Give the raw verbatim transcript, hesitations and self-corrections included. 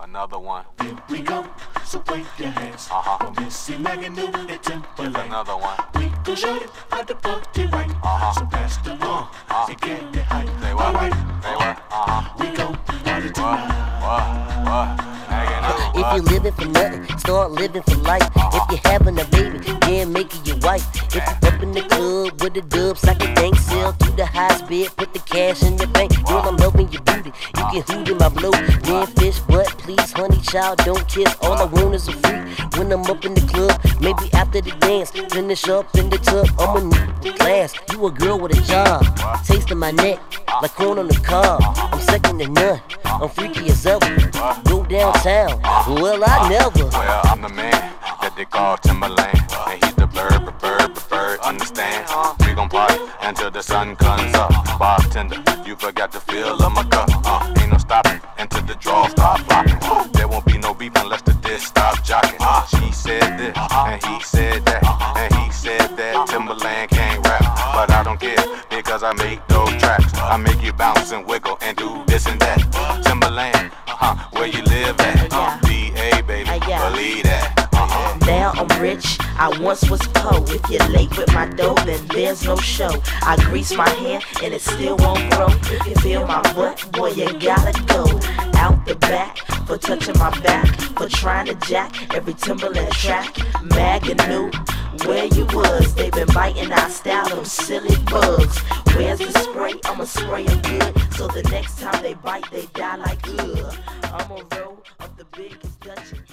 Another one. Here we go, so wave your hands. Uh-huh. From Missy Magoo and Timberland. Another one. We gon' show you how to party right. Uh-huh. So pass the ball Uh-huh. and get the hype. Say what? Alright, Say what? Uh-huh. we gon' party What? tonight. What? What? Magoo, If what? you living for nothing, start living for life. If you having a baby, then make it your wife. If you up in the club with the dubs, like a bank sell to the highest bid, put the cash in your bank. Girl, I'm helping you booty. You can hoot in my blow, then fish, but please, honey, child, don't kiss. All I want is a freak when I'm up in the club. Maybe after the dance, finish up in the tub. I'm a class, you a girl with a job. Tasting my neck like corn on the cob. I'm second to none. I'm freaky as ever. Go downtown. Well, I never. Well, I'm the man that they call Timberland, and he's the bird, bird, bird, bird. Understand? We gon' party until the sun comes up. Bartender, you forgot the feel of my cup. Uh, ain't no stopping until the draw stop blocking. There won't be no beef unless the disc stop jocking. She said this, and he said that, and he said that Timberland can't rap, but I don't care because I make those tracks. I make you bounce and wiggle and do this and that. Timberland, huh? Where you live at? Uh, D A baby, Yeah. believe that. Uh-huh. Now I'm rich, I once was poor. If you're late with my dough, then there's no show. I grease my hair and it still won't grow. If you feel my butt, boy, you gotta go. Out the back, for touching my back, for trying to jack every Timberland track. Magoo, where you was? They been biting our style, them silly bugs. Where's the spray? I'ma spray 'em good, so the next time they bite, they die like ugh. I'ma roll up the biggest dungeon.